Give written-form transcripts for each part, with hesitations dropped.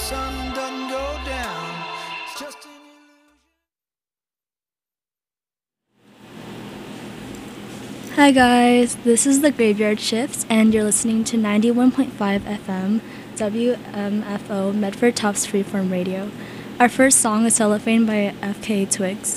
sun doesn't go down. It's just an illusion. Hi guys, this is the Graveyard Shifts, and you're listening to 91.5 FM WMFO Medford Tufts Freeform Radio. Our first song is Cellophane by FKA Twigs.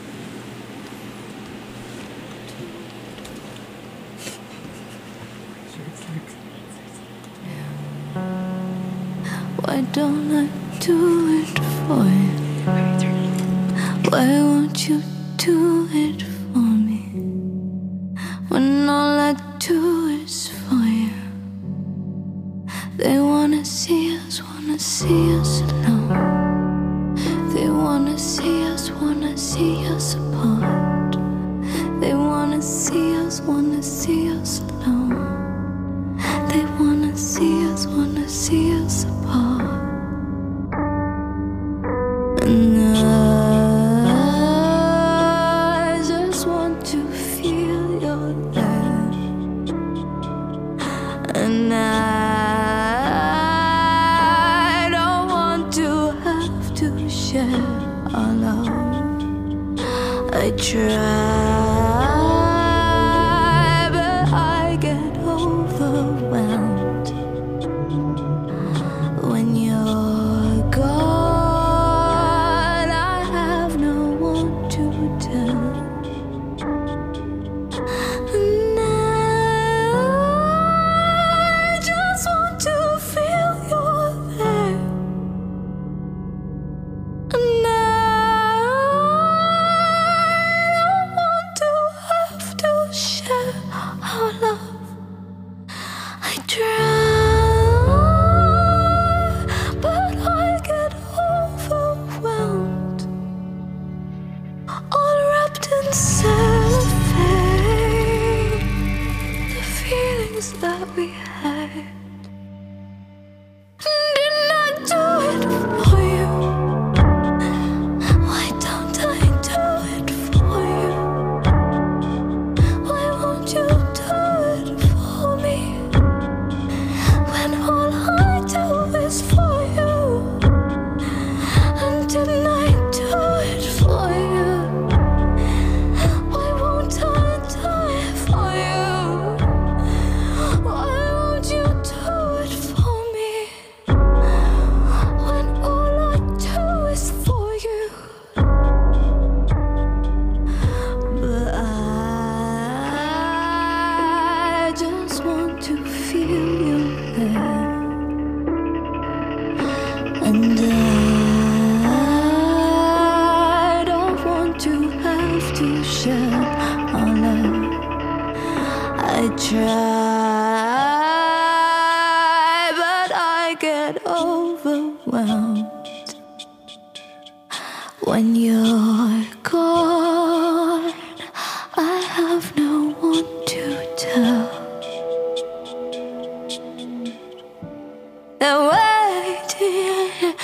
Why don't I do it for you? Why won't you do it for me? When all I do is for you. They wanna see us alone. They wanna see us apart. They wanna see us alone. They wanna see us apart. And I just want to feel your love. And I don't want to have to share our love. I try, but I get overwhelmed when you're gone. I have no one to tell. And I just want to feel you're there. And I don't want to have to share our love. I try, but I get overwhelmed, all wrapped in cellophane. The feelings that we had. Didn't I do it for you? Why don't I do it for you? Why won't you do it for me? When all I do is for you. And didn't I do it for you? Why won't I do it for you? Why won't you do it for me? When all I do is for you. But I just want to feel you there. And I don't want to have to share our love. I try, but I get overwhelmed when you're gone. I have no one to tell. They're waiting,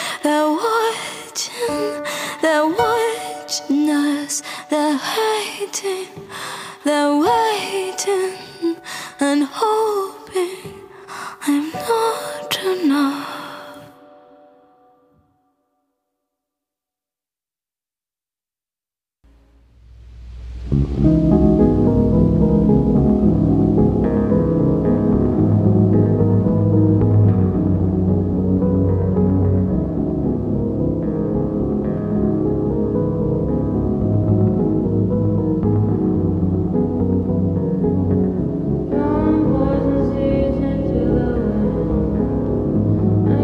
they're watching us. They're waiting and hoping I'm not enough. Poison seeds into the wind.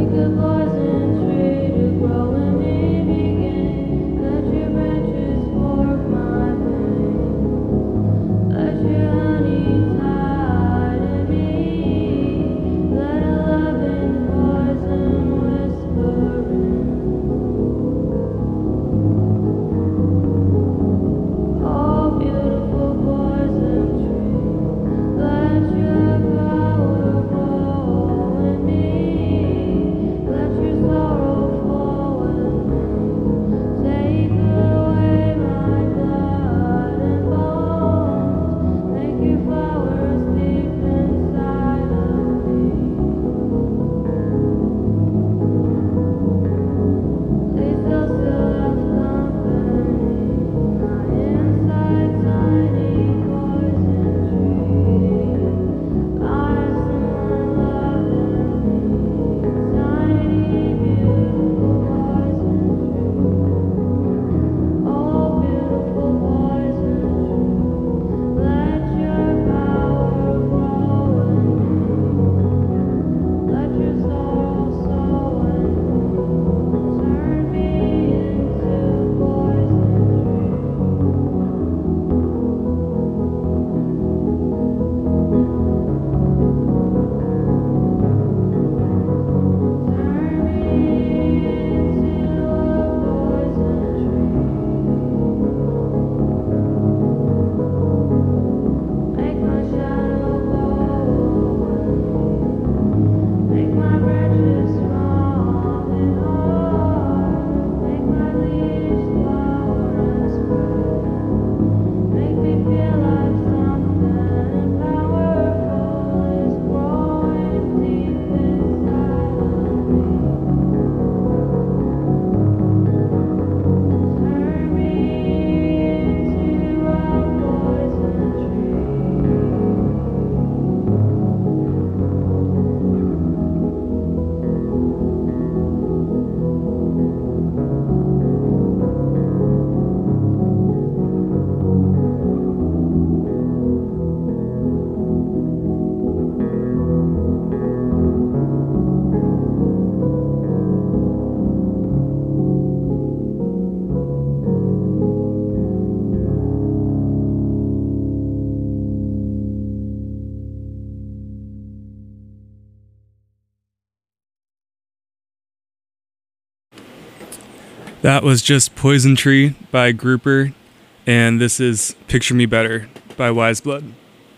That was just Poison Tree by Grouper, and this is Picture Me Better by Wise Blood.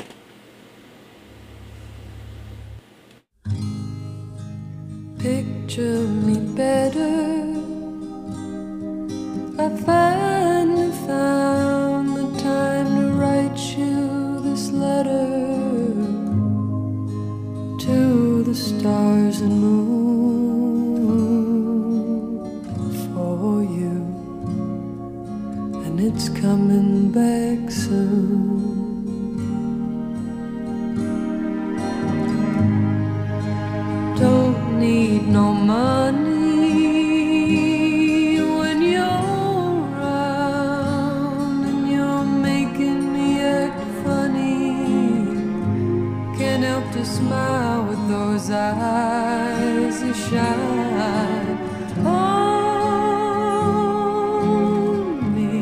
Picture me better. I finally found the time to write you this letter to the stars and moon for you, and it's coming back soon. Don't need no money when you're around, and you're making me act funny. Can't help to smile with those eyes that shine on me.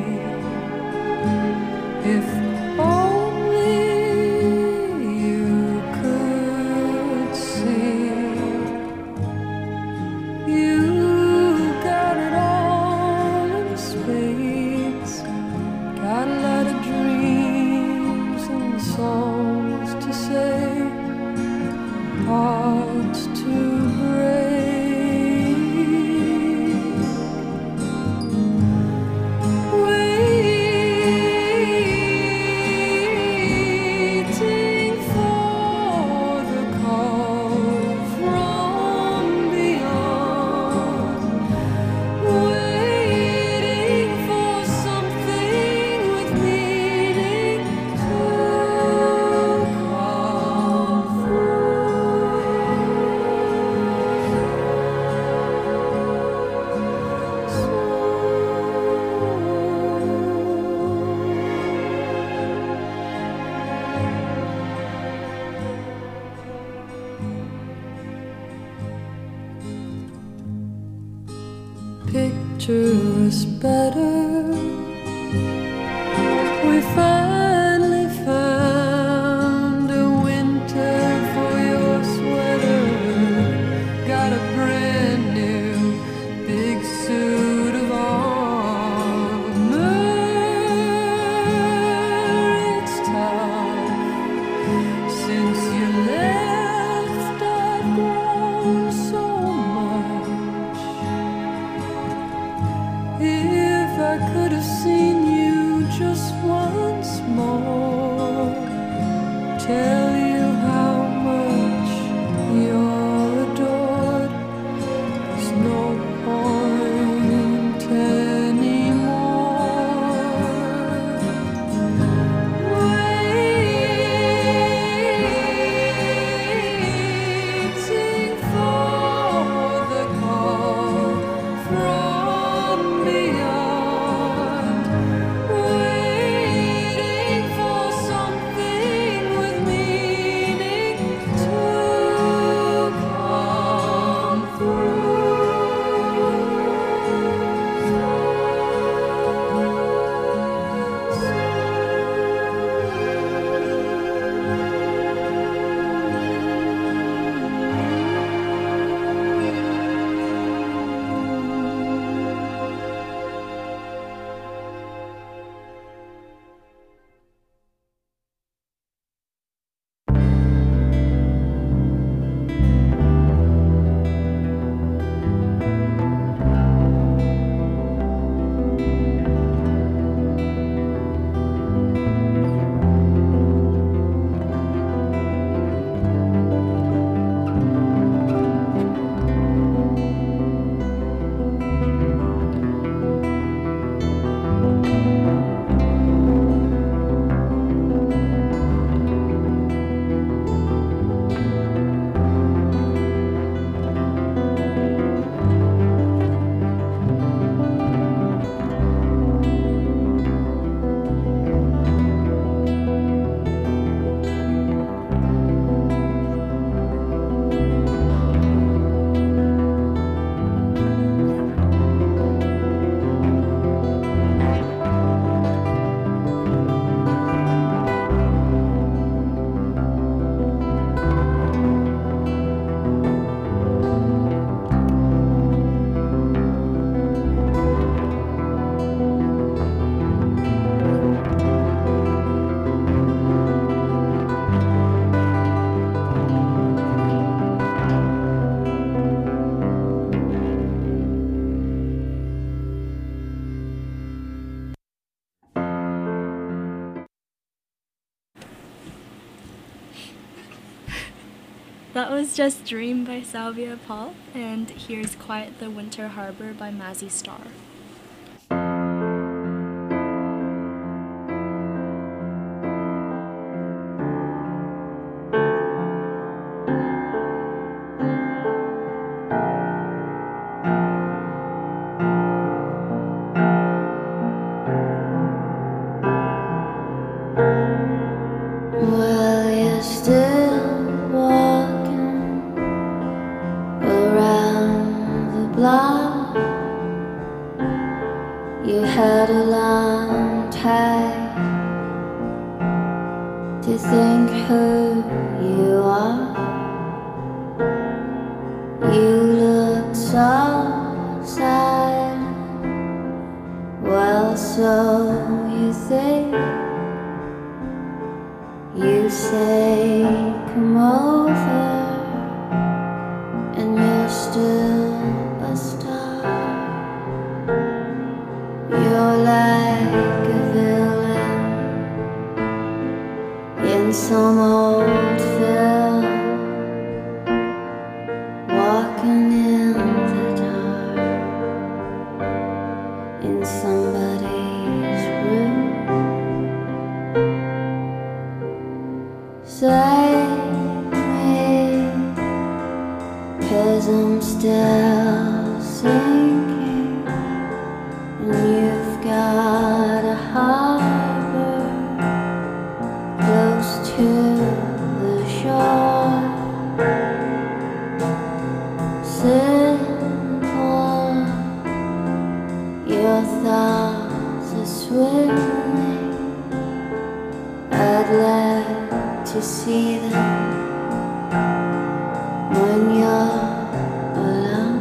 If only you could see. You got it all in spades. Got a lot of dreams and songs to say, hearts to break. Waiting for the call from beyond. Waiting for something with meaning to come picture us better. We finally found a winter for your sweater. Got a brand new big suit of armor. It's tough since you left. I've grown so much. If I could have seen you just once more, tell you how much you're adored, there's no point anymore. Waiting for the call from beyond. Waiting for something with me. That was just Dream by Salvia Pop, and here's Quiet the Winter Harbor by Mazzy Star. Well, you're still walking around the block. You had a long time to think who you are. You look so silent. Well, so you think. You say, come over, and you're still a star. You're like a villain in some old film, walking in the dark in somebody's room. Save me, 'cause I'm still sinking, and you've got a harbor close to the shore. Simple, your thoughts are swimming. I'd like to see them when you're alone.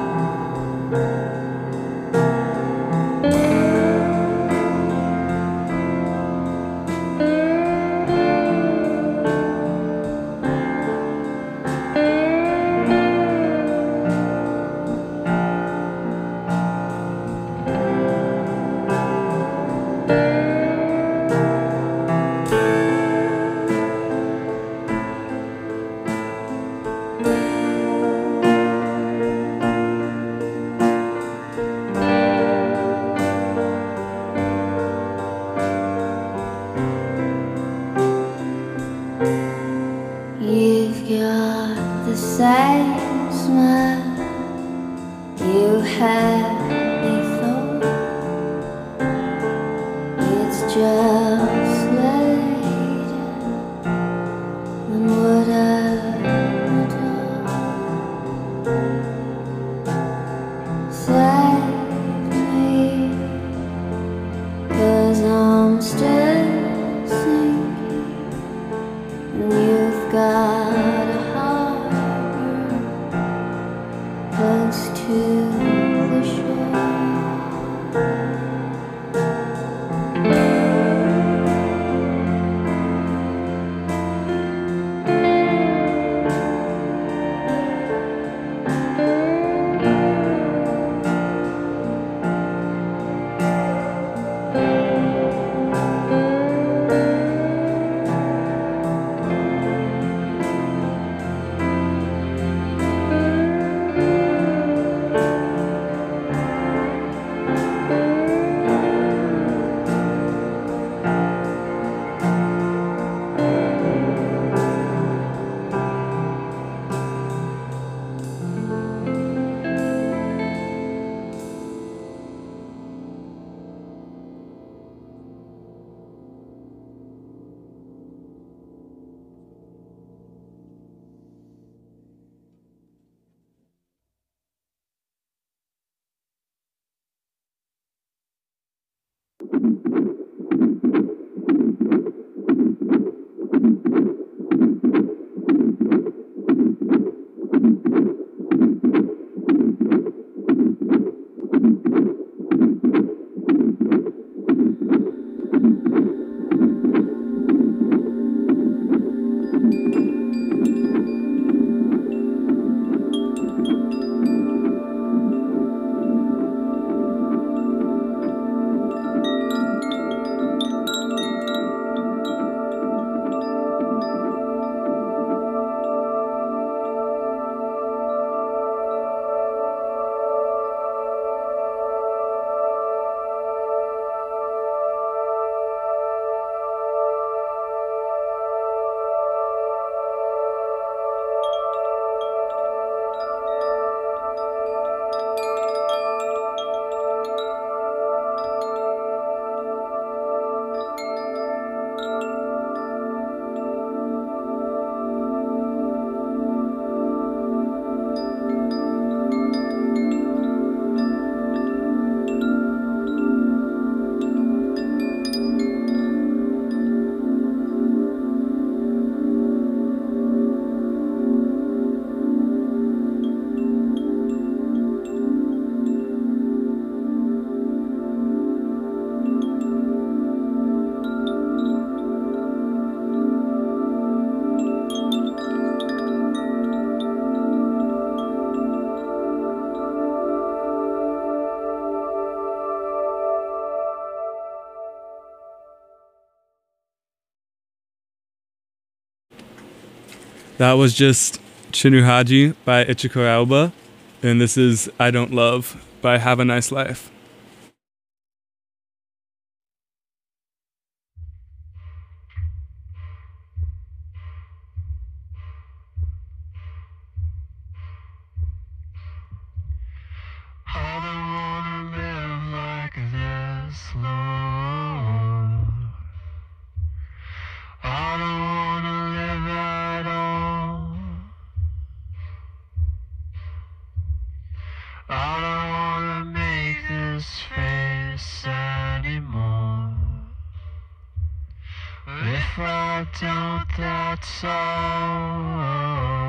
You've got the same smile you had before. It's just later than what I adore. Save me, 'cause I'm still sinking, and you've got a harbor close to the shore. That was just Chinuhaji by Ichiko Aoba, and this is I Don't Love by Have a Nice Life. I don't wanna live like this, Lord. I don't wanna live at all. I don't wanna make this face anymore. If I don't, that's all.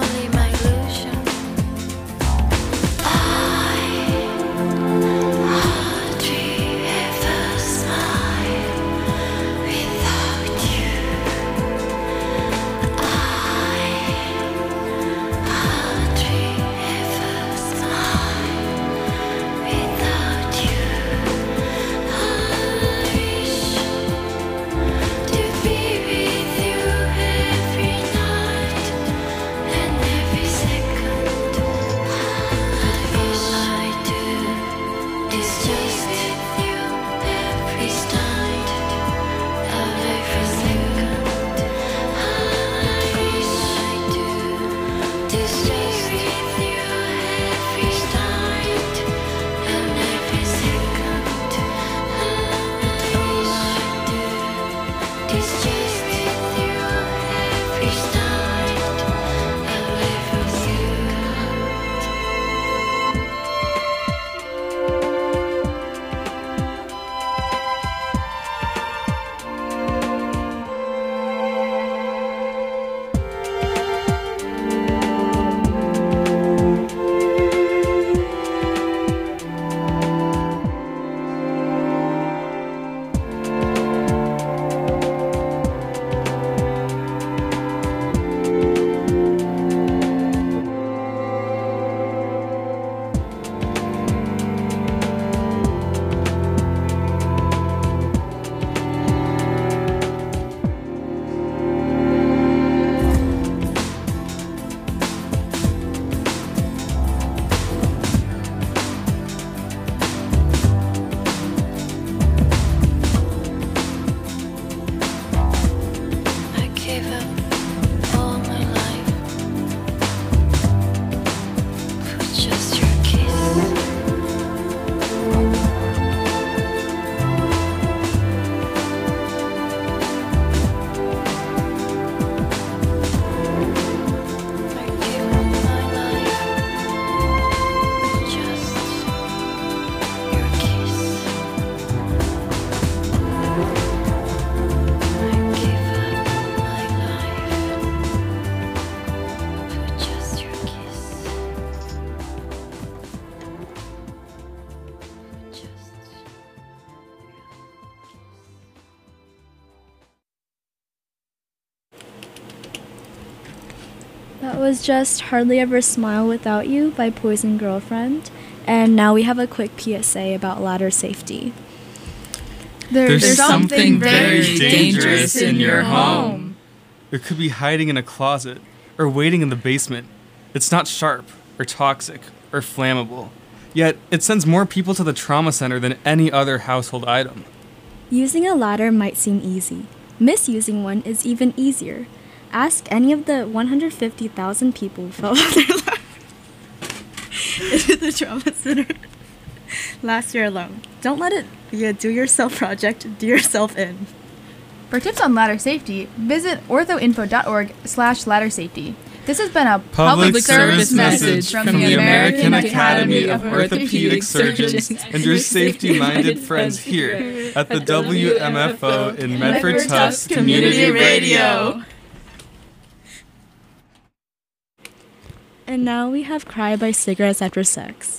only my illusion. I hardly ever smile without you. I hardly ever smile without you. I wish to be with you every night and every second. But all I do is just with you every night and every second. I wish I do is just with you every night and every second. But all I do is just with you every night and every I gave up all my life for just your kiss. I gave up my life for just your kiss. I gave up my life for just your kiss. That was just Hardly Ever Smile Without You by Poison Girlfriend. And now we have a quick PSA about ladder safety. There's something very dangerous in your home. It could be hiding in a closet or waiting in the basement. It's not sharp or toxic or flammable. Yet, it sends more people to the trauma center than any other household item. Using a ladder might seem easy. Misusing one is even easier. Ask any of the 150,000 people who fell off their ladder into the trauma center last year alone. Don't let it be a do-yourself project. Do yourself in. For tips on ladder safety, visit orthoinfo.org/ladder safety. This has been a Public service message from the American Academy of Orthopedic Surgeons and your safety-minded friends here at the WMFO in Medford Tufts Community Radio. And now we have Cry by Cigarettes After Sex.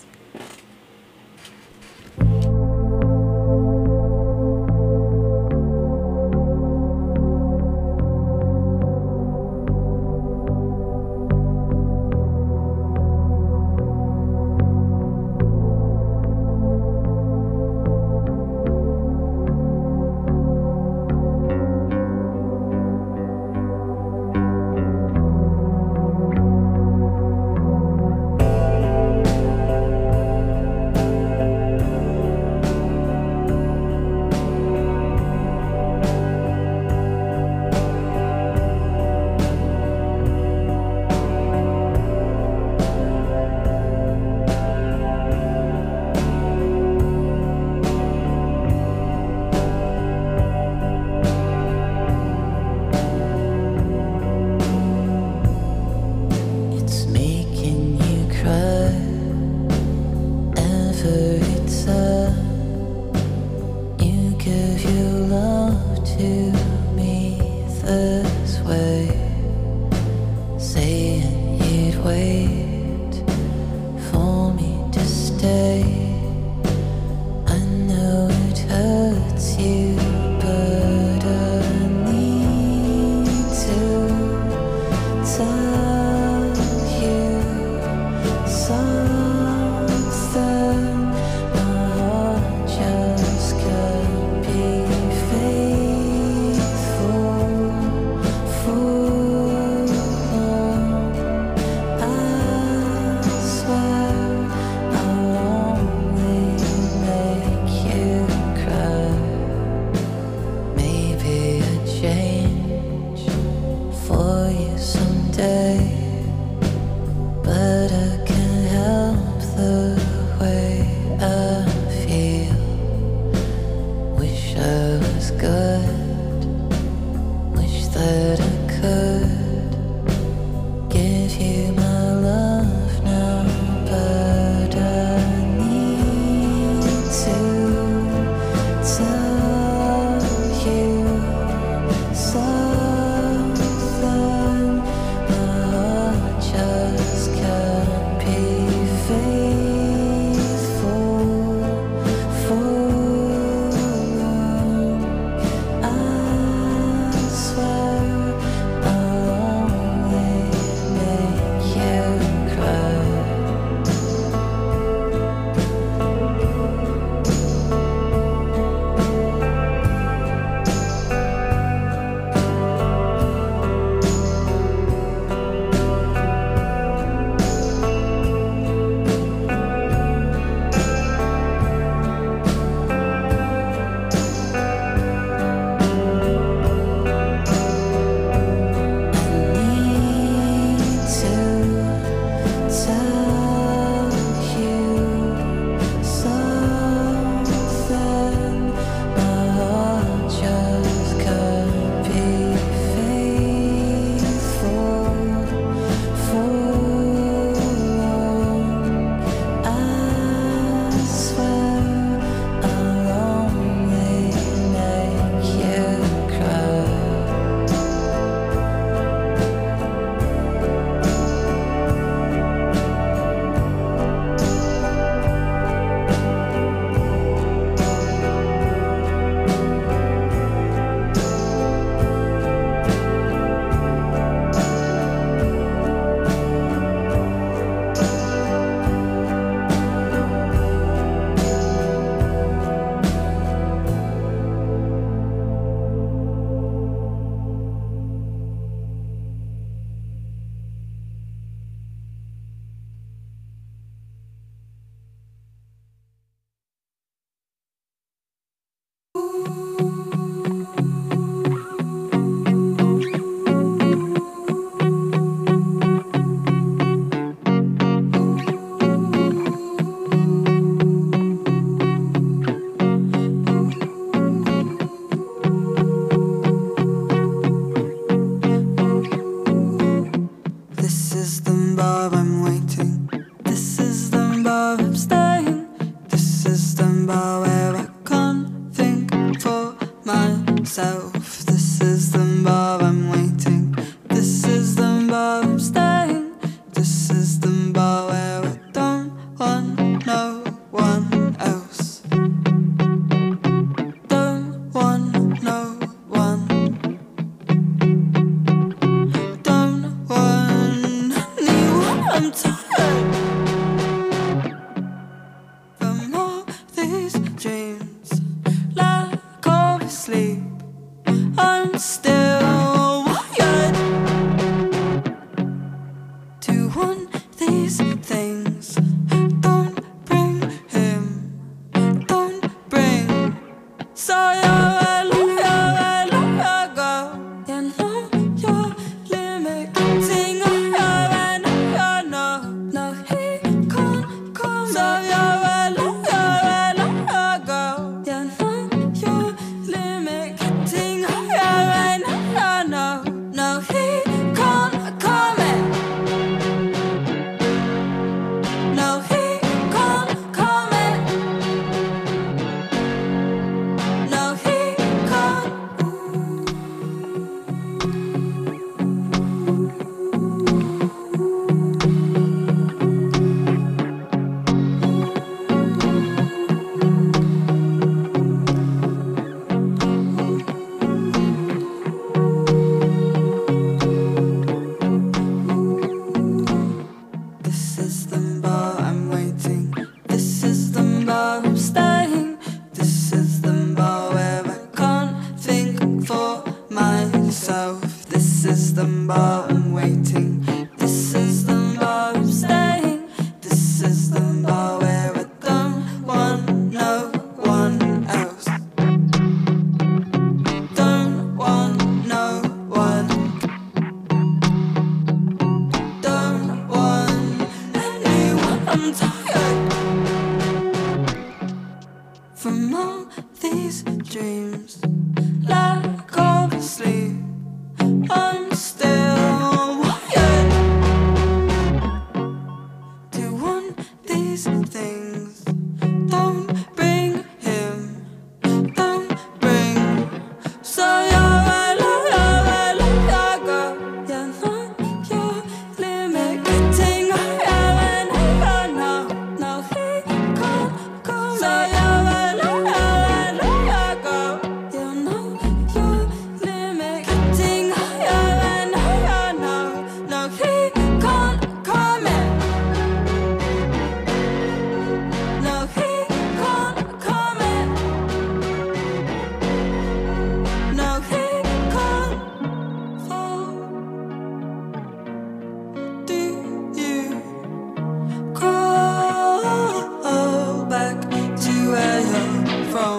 I'm tired from all these dreams, lack of sleep. I'm still wired to want these things. Don't bring him, don't bring. So you're go. You know you're limiting. No, he can't come. So you're go. You know you're limiting. No, he can't come in. No, he can't come in. No, he can't. This is the bar I'm waiting. This is the bar I'm staying. This is the bar where I can't think for myself. This is the bar I'm waiting. This is the bar I'm staying. This is the bar where I don't want no one else. Don't want no one. Don't want anyone. I'm tired from all these dreams, lack of sleep. I'm still wired to want these things. Don't bring him, don't bring. So you're go. You know you're limiting. No, he can't come. So you're go. You know you're limiting. No, he can't come in. No, he can't come in. No, he can't fall. Do you crawl back to where you're from?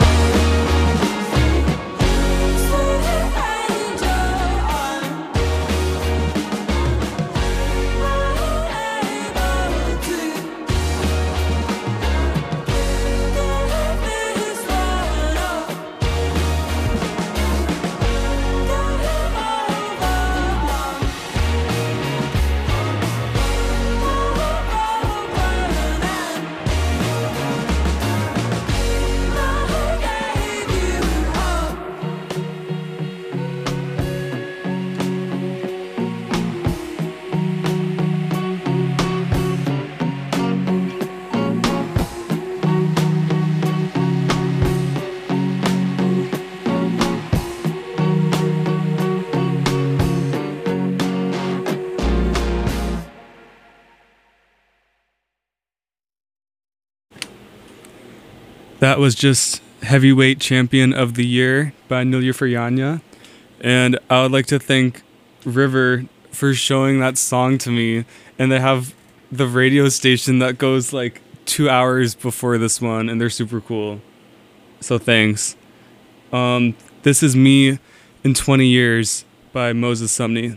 That was just Heavyweight Champion of the Year by Nilüfer. And I would like to thank River for showing that song to me. And they have the radio station that goes like 2 hours before this one, and they're super cool. So thanks. This is Me in 20 Years by Moses Sumney.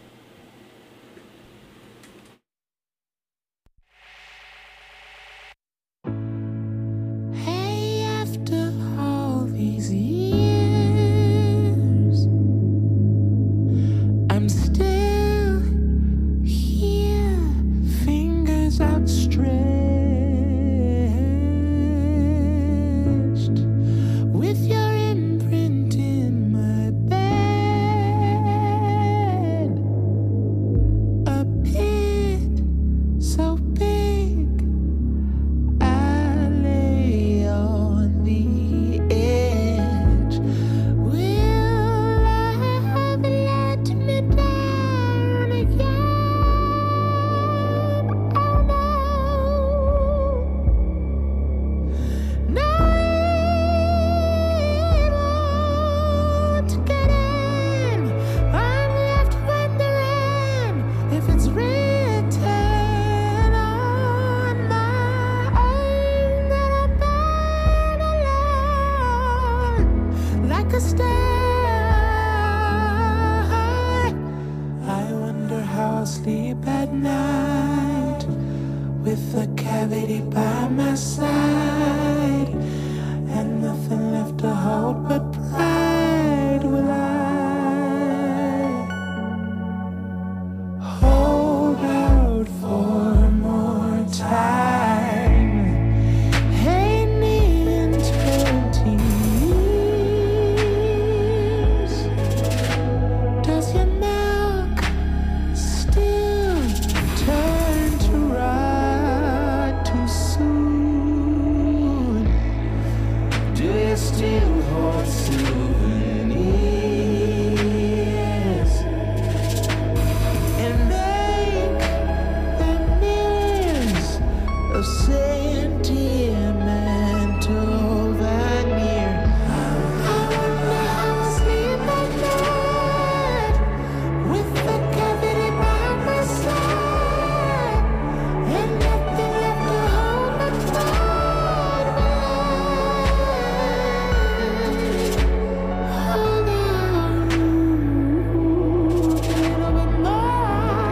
Hey, after all these years, I'm still here, fingers outstretched, with your imprint in my bed. with a cavity by my side, and nothing left to hold but pride. Will I hold out for more time? Hey, me in 20 years, does your milk still turn to rot too soon? Do you still hold souvenirs and make the mirrors of sentimental veneer? I wonder how I sleep at night with the cavity by my side and nothing left to hold my pride. Hold on, a little bit more,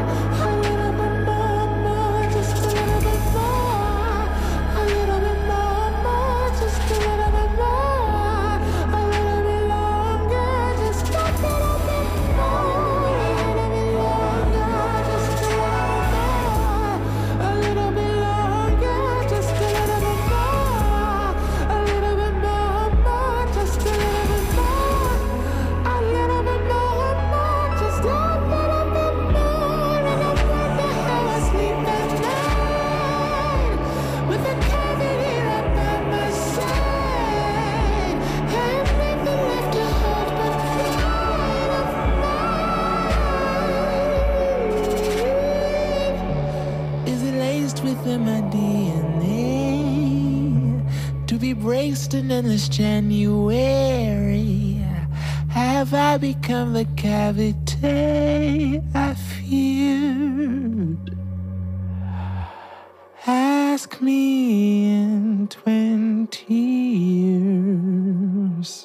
just a little bit more, a little bit more, just a little bit more, a little bit longer, just a little bit more, a little bit longer, just a little more, a little bit longer, just a little bit more, a little bit more, just a little bit more, a little bit more, just a little bit more. And I wonder how I sleep at night with a cavity right by my side, and nothing left to hold but pride of mine. Is it laced within my DNA to be braced in endless January? Have I become the cavity I feared? Ask me in 20 years.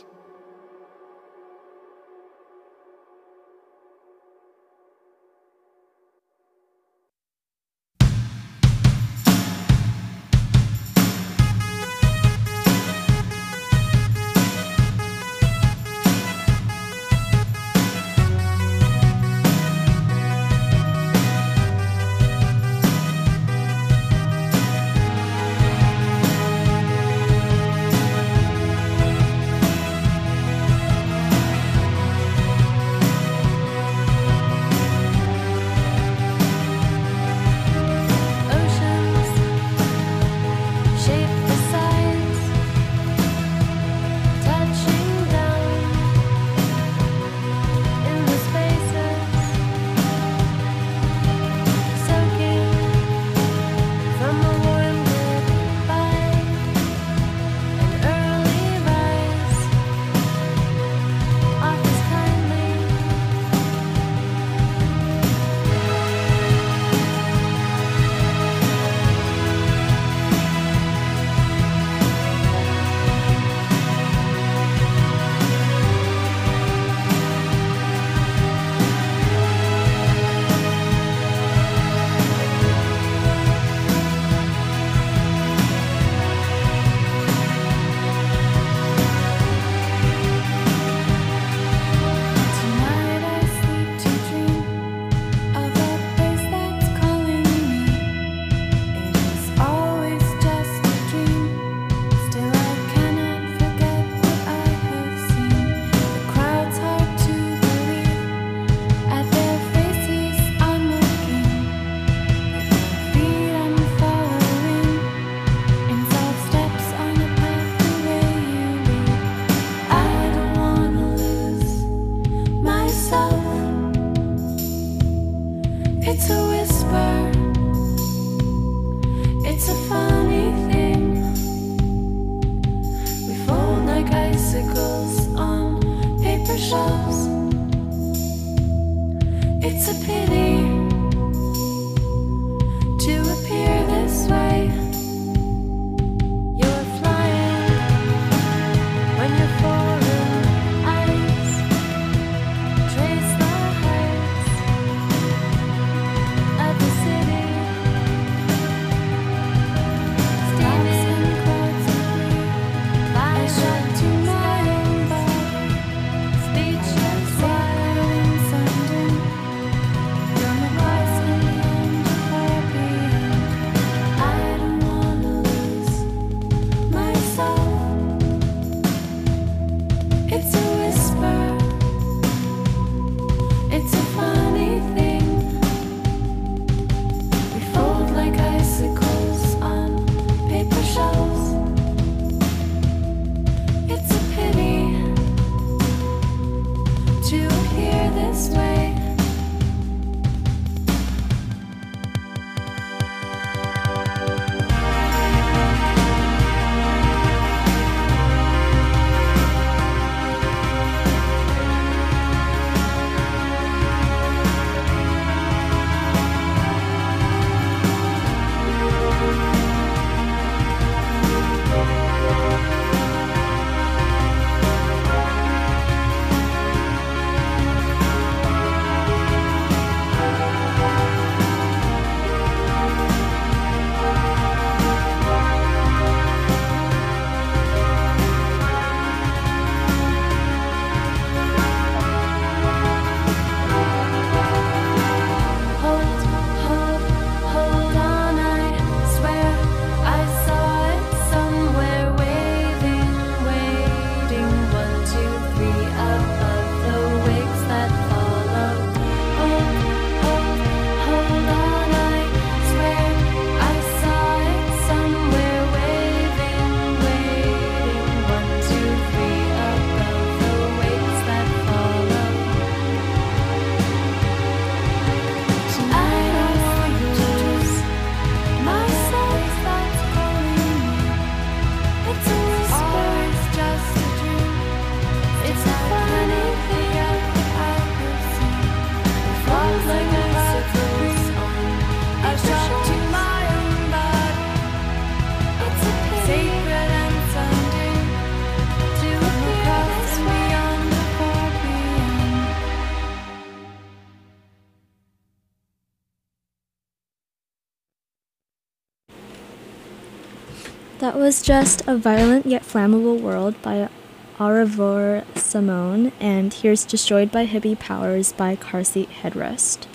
That was just A Violent Yet Flammable World by Aurevor Simone, and here's Destroyed by Hippie Powers by Car Seat Headrest.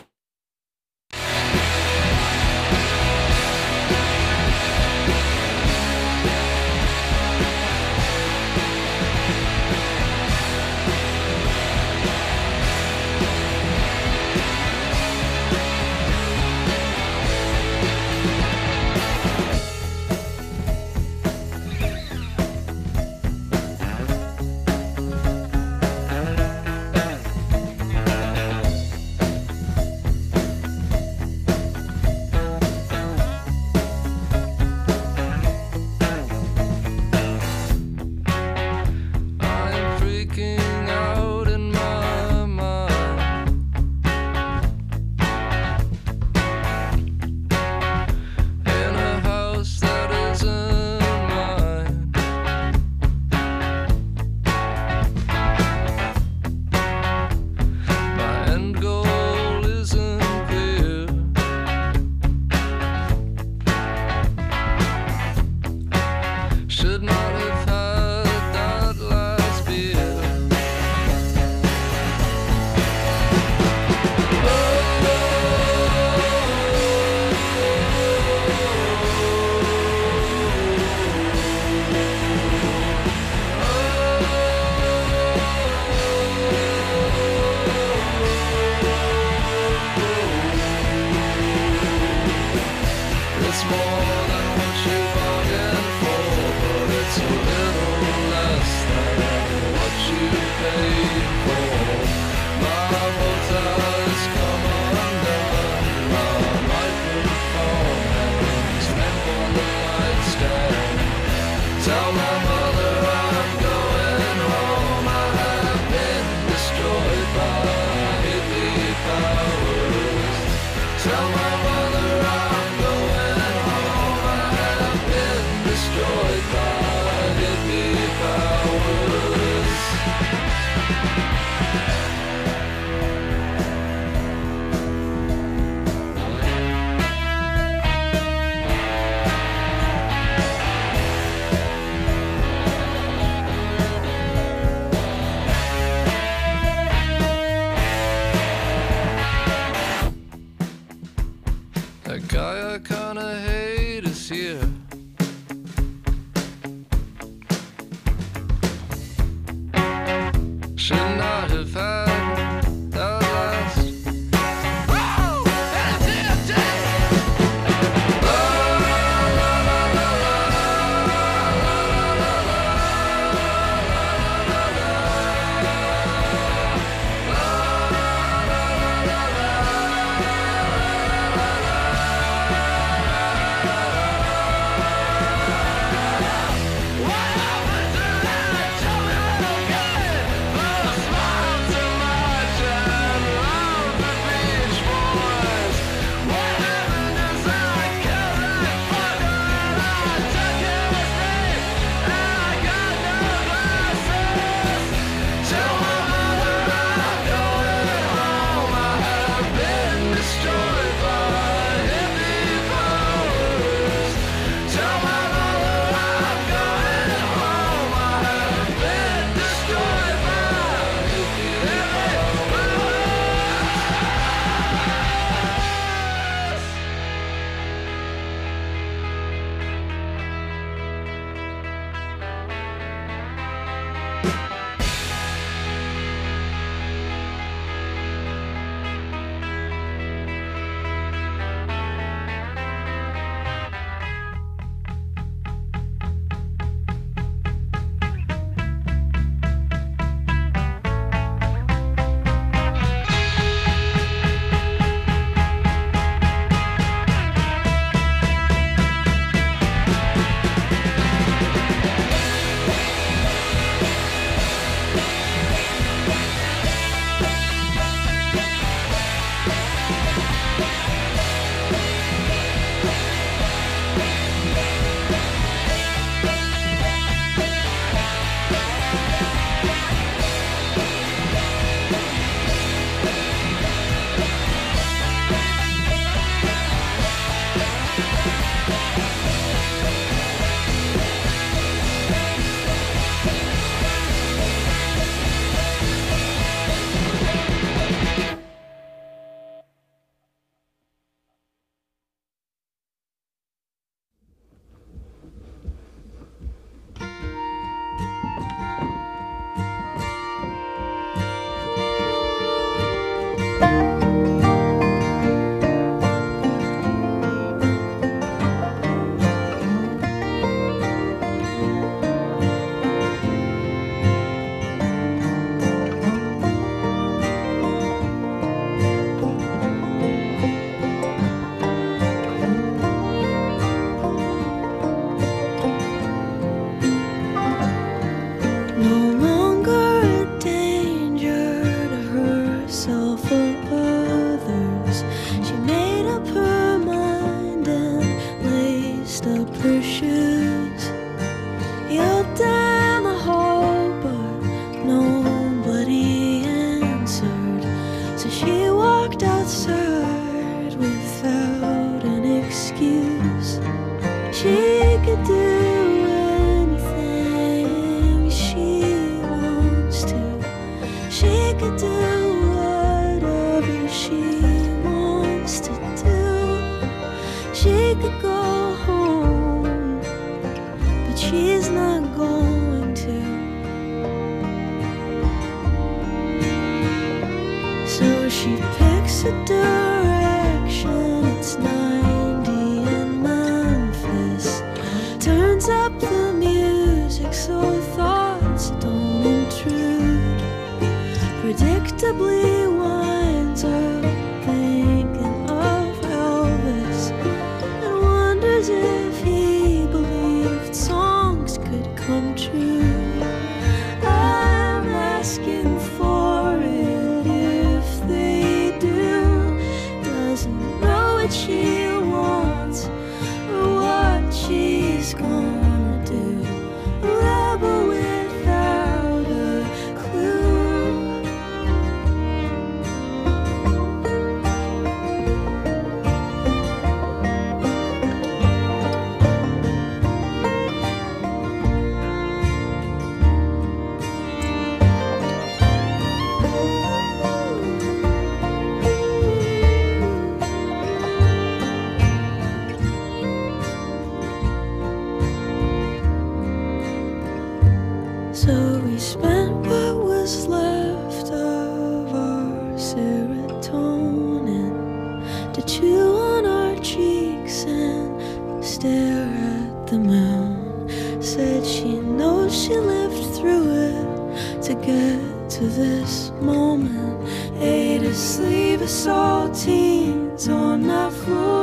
she could do anything she wants to. She could do whatever she wants to do. She could go home, but she's not going to. So she picks a direction. It's 90 in Memphis. Turns up the music so thoughts don't intrude. Predictably winds up thinking of Elvis and wonders if he believed songs could come true. I'm asking for it if they do. Doesn't know what she wants or what she's gonna do. A rebel without a clue. So we spent what was left of our serotonin to chew on our cheeks and stare at the moon. Said she knows she lived through it to get to this moment. Ate a sleeve of saltines on that floor.